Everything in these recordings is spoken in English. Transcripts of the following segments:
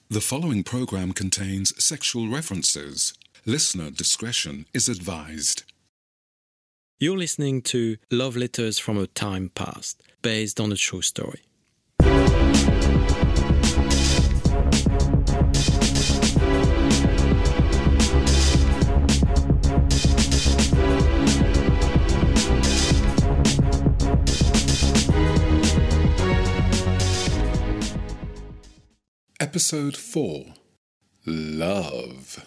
The following program contains sexual references. Listener discretion is advised. You're listening to Love Letters from a Time Past, based on a true story. Episode 4. Love.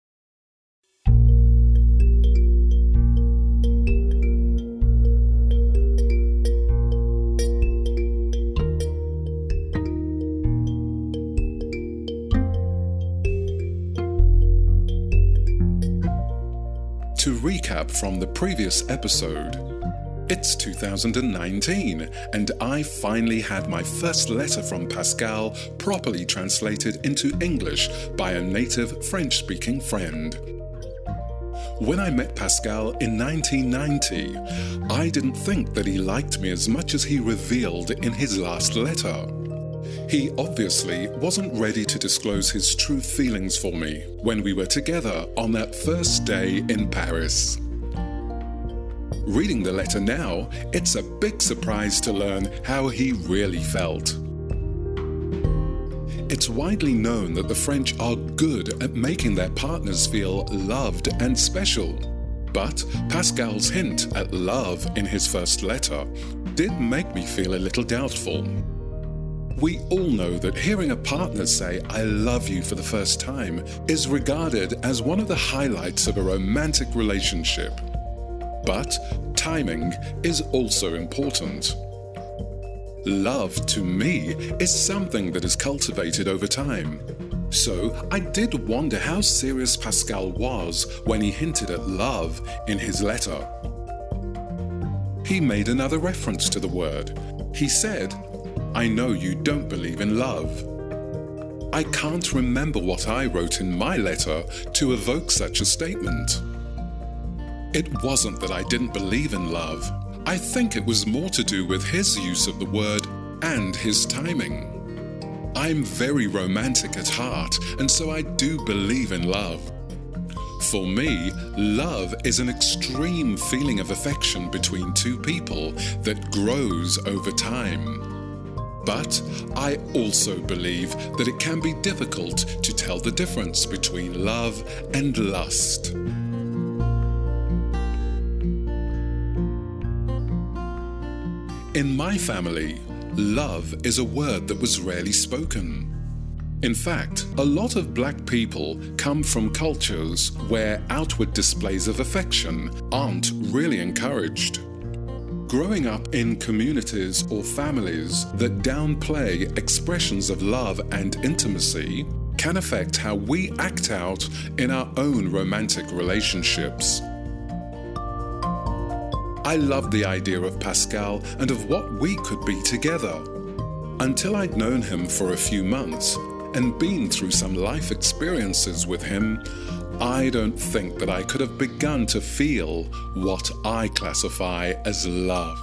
To recap from the previous episode, it's 2019, and I finally had my first letter from Pascal properly translated into English by a native French-speaking friend. When I met Pascal in 1990, I didn't think that he liked me as much as he revealed in his last letter. He obviously wasn't ready to disclose his true feelings for me when we were together on that first day in Paris. Reading the letter now, it's a big surprise to learn how he really felt. It's widely known that the French are good at making their partners feel loved and special. But Pascal's hint at love in his first letter did make me feel a little doubtful. We all know that hearing a partner say, "I love you" for the first time is regarded as one of the highlights of a romantic relationship. But timing is also important. Love, to me, is something that is cultivated over time. So I did wonder how serious Pascal was when he hinted at love in his letter. He made another reference to the word. He said, "I know you don't believe in love." I can't remember what I wrote in my letter to evoke such a statement. It wasn't that I didn't believe in love. I think it was more to do with his use of the word and his timing. I'm very romantic at heart, and so I do believe in love. For me, love is an extreme feeling of affection between two people that grows over time. But I also believe that it can be difficult to tell the difference between love and lust. In my family, love is a word that was rarely spoken. In fact, a lot of black people come from cultures where outward displays of affection aren't really encouraged. Growing up in communities or families that downplay expressions of love and intimacy can affect how we act out in our own romantic relationships. I loved the idea of Pascal and of what we could be together. Until I'd known him for a few months and been through some life experiences with him, I don't think that I could have begun to feel what I classify as love.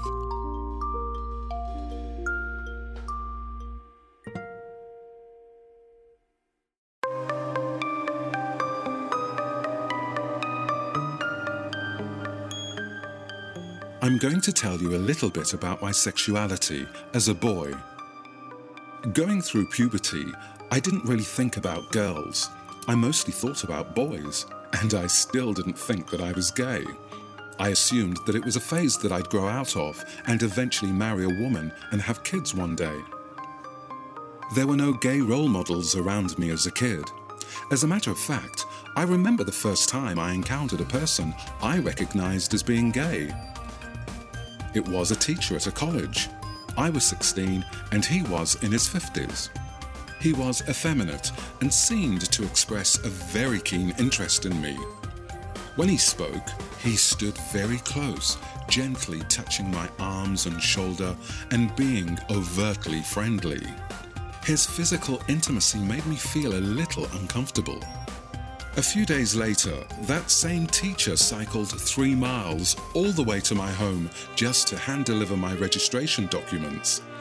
I'm going to tell you a little bit about my sexuality as a boy. Going through puberty, I didn't really think about girls. I mostly thought about boys, and I still didn't think that I was gay. I assumed that it was a phase that I'd grow out of and eventually marry a woman and have kids one day. There were no gay role models around me as a kid. As a matter of fact, I remember the first time I encountered a person I recognized as being gay. It was a teacher at a college. I was 16 and he was in his 50s. He was effeminate and seemed to express a very keen interest in me. When he spoke, he stood very close, gently touching my arms and shoulder and being overtly friendly. His physical intimacy made me feel a little uncomfortable. A few days later, that same teacher cycled 3 miles all the way to my home just to hand deliver my registration documents.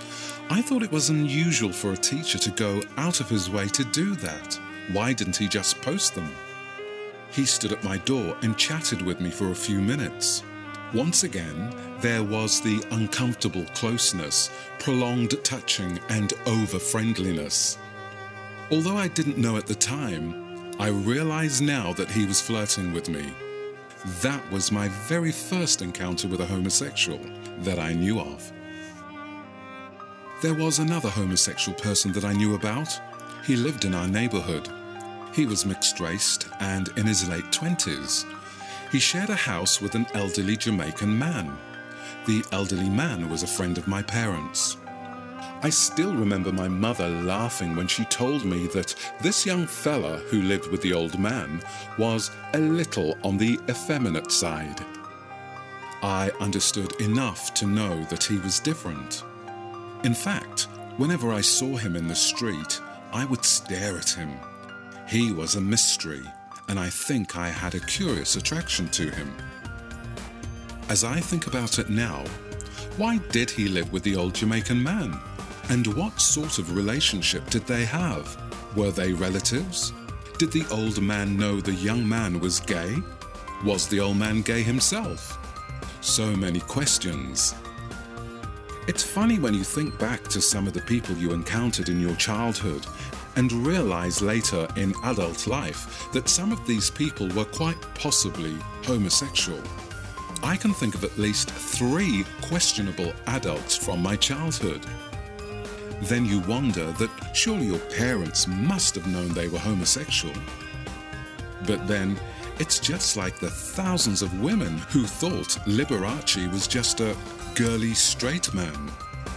I thought it was unusual for a teacher to go out of his way to do that. Why didn't he just post them? He stood at my door and chatted with me for a few minutes. Once again, there was the uncomfortable closeness, prolonged touching, and over-friendliness. Although I didn't know at the time, I realize now that he was flirting with me. That was my very first encounter with a homosexual that I knew of. There was another homosexual person that I knew about. He lived in our neighborhood. He was mixed-raced and in his late 20s. He shared a house with an elderly Jamaican man. The elderly man was a friend of my parents. I still remember my mother laughing when she told me that this young fella who lived with the old man was a little on the effeminate side. I understood enough to know that he was different. In fact, whenever I saw him in the street, I would stare at him. He was a mystery, and I think I had a curious attraction to him. As I think about it now, why did he live with the old Jamaican man? And what sort of relationship did they have? Were they relatives? Did the old man know the young man was gay? Was the old man gay himself? So many questions. It's funny when you think back to some of the people you encountered in your childhood and realize later in adult life that some of these people were quite possibly homosexual. I can think of at least 3 questionable adults from my childhood. Then you wonder that surely your parents must have known they were homosexual. But then, it's just like the thousands of women who thought Liberace was just a girly straight man.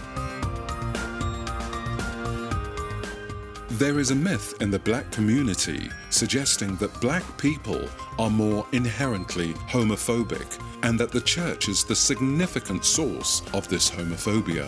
There is a myth in the black community suggesting that black people are more inherently homophobic and that the church is the significant source of this homophobia.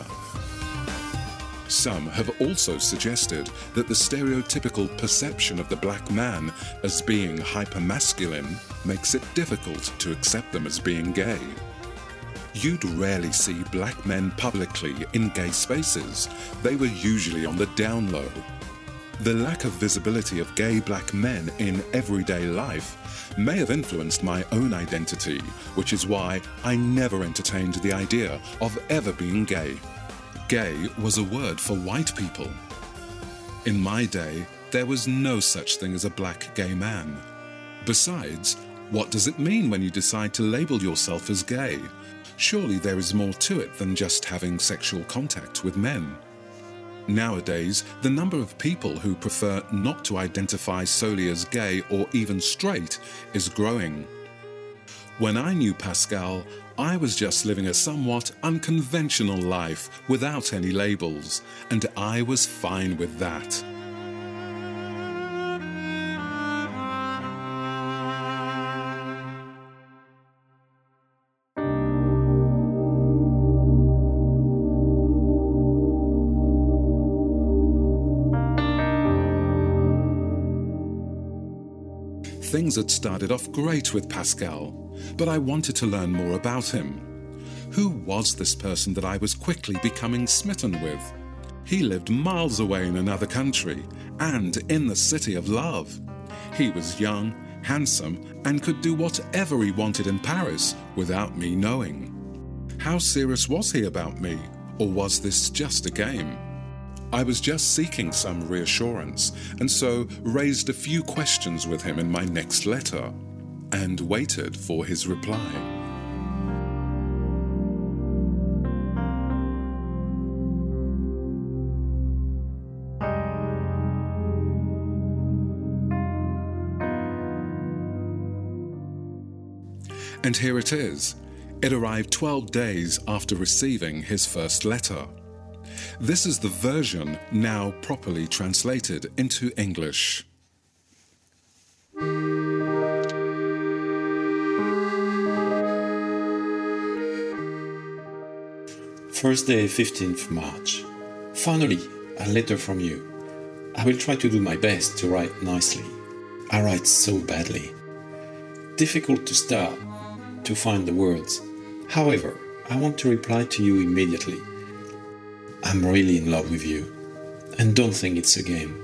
Some have also suggested that the stereotypical perception of the black man as being hypermasculine makes it difficult to accept them as being gay. You'd rarely see black men publicly in gay spaces. They were usually on the down low. The lack of visibility of gay black men in everyday life may have influenced my own identity, which is why I never entertained the idea of ever being gay. Gay was a word for white people. In my day, there was no such thing as a black gay man. Besides, what does it mean when you decide to label yourself as gay? Surely there is more to it than just having sexual contact with men. Nowadays, the number of people who prefer not to identify solely as gay or even straight is growing. When I knew Pascal, I was just living a somewhat unconventional life without any labels, and I was fine with that. Things had started off great with Pascal, but I wanted to learn more about him. Who was this person that I was quickly becoming smitten with? He lived miles away in another country, and in the city of love. He was young, handsome, and could do whatever he wanted in Paris without me knowing. How serious was he about me, or was this just a game? I was just seeking some reassurance, and so raised a few questions with him in my next letter, and waited for his reply. And here it is. It arrived 12 days after receiving his first letter. This is the version now properly translated into English. Thursday, 15th March. Finally, a letter from you. I will try to do my best to write nicely. I write so badly. Difficult to start, to find the words. However, I want to reply to you immediately. I'm really in love with you, and don't think it's a game.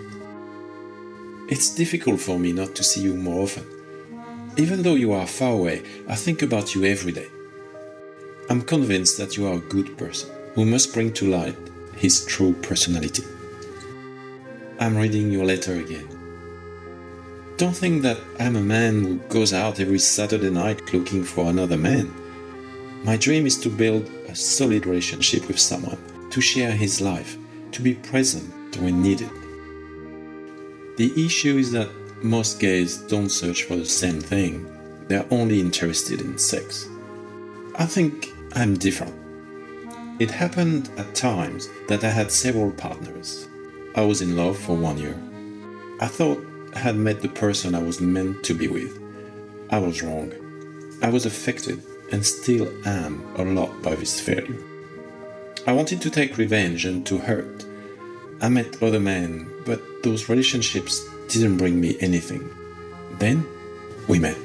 It's difficult for me not to see you more often. Even though you are far away, I think about you every day. I'm convinced that you are a good person who must bring to light his true personality. I'm reading your letter again. Don't think that I'm a man who goes out every Saturday night looking for another man. My dream is to build a solid relationship with someone, to share his life, to be present when needed. The issue is that most gays don't search for the same thing. They're only interested in sex. I think I'm different. It happened at times that I had several partners. I was in love for 1 year. I thought I had met the person I was meant to be with. I was wrong. I was affected and still am a lot by this failure. I wanted to take revenge and to hurt. I met other men, but those relationships didn't bring me anything. Then we met.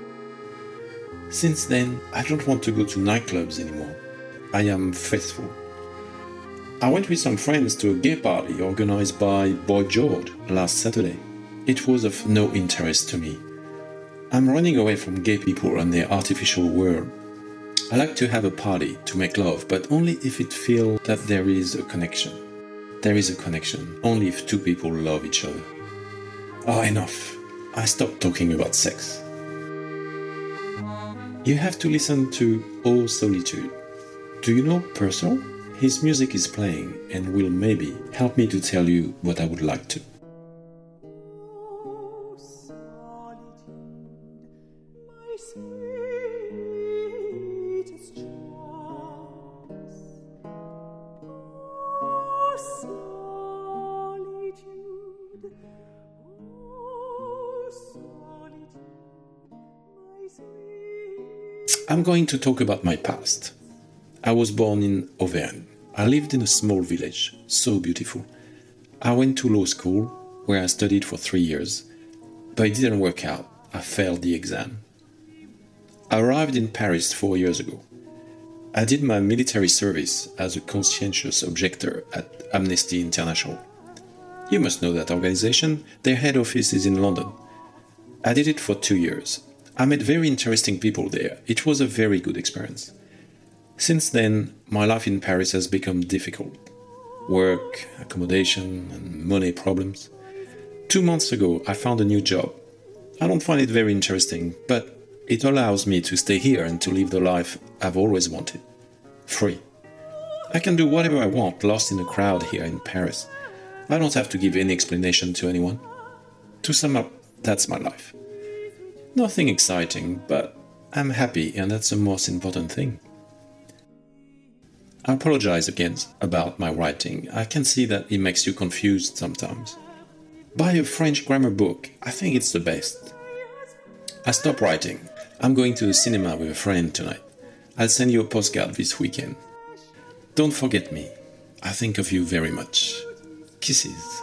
Since then, I don't want to go to nightclubs anymore. I am faithful. I went with some friends to a gay party organized by Boy George last Saturday. It was of no interest to me. I'm running away from gay people and their artificial world. I like to have a party to make love, but only if it feels that there is a connection. There is a connection only if two people love each other. Oh, enough. I stopped talking about sex. You have to listen to Oh Solitude. Do you know Purcell? His music is playing and will maybe help me to tell you what I would like to. I'm going to talk about my past. I was born in Auvergne. I lived in a small village, so beautiful. I went to law school, where I studied for 3 years, but it didn't work out. I failed the exam. I arrived in Paris 4 years ago. I did my military service as a conscientious objector at Amnesty International. You must know that organization. Their head office is in London. I did it for 2 years. I met very interesting people there. It was a very good experience. Since then, my life in Paris has become difficult. Work, accommodation, and money problems. 2 months ago, I found a new job. I don't find it very interesting, but it allows me to stay here and to live the life I've always wanted. Free. I can do whatever I want, lost in a crowd here in Paris. I don't have to give any explanation to anyone. To sum up, that's my life. Nothing exciting, but I'm happy, and that's the most important thing. I apologize again about my writing. I can see that it makes you confused sometimes. Buy a French grammar book. I think it's the best. I stopped writing. I'm going to the cinema with a friend tonight. I'll send you a postcard this weekend. Don't forget me. I think of you very much. Kisses.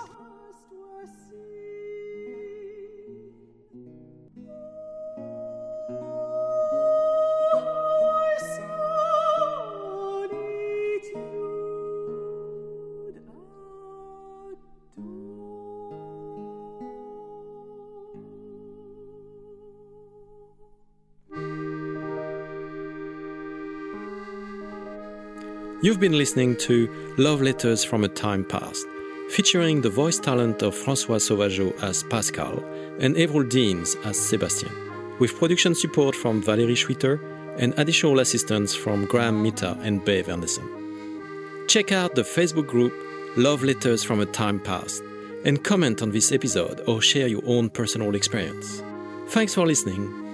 You've been listening to Love Letters from a Time Past, featuring the voice talent of François Sauvageau as Pascal and Everald Deans as Sébastien, with production support from Valérie Schwitter and additional assistance from Graham Mita and Bev Anderson. Check out the Facebook group Love Letters from a Time Past and comment on this episode or share your own personal experience. Thanks for listening.